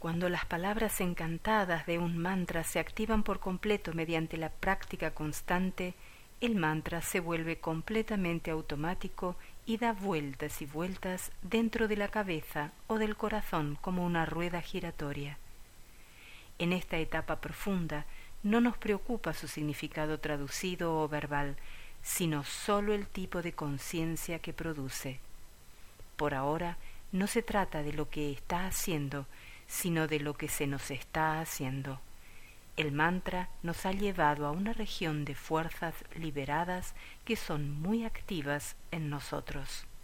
Cuando las palabras encantadas de un mantra se activan por completo mediante la práctica constante, el mantra se vuelve completamente automático y da vueltas y vueltas dentro de la cabeza o del corazón como una rueda giratoria. En esta etapa profunda no nos preocupa su significado traducido o verbal, sino sólo el tipo de conciencia que produce. Por ahora no se trata de lo que está haciendo, sino de lo que se nos está haciendo. El mantra nos ha llevado a una región de fuerzas liberadas que son muy activas en nosotros.